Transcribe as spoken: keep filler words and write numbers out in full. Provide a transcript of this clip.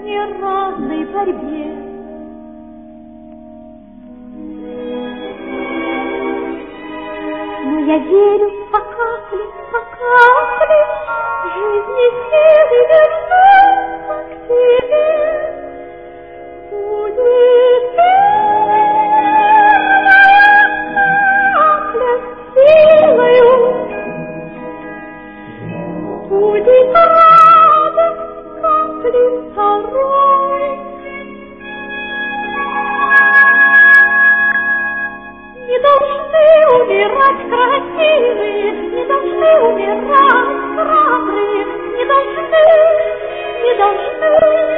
неравной борьбе. Но я верю по капле, по капле, жизни силы вернутся к тебе. Будет первая капля силою, будет радость капли второй. Не должны умирать красивые, не должны умирать храбрые, не должны, не должны.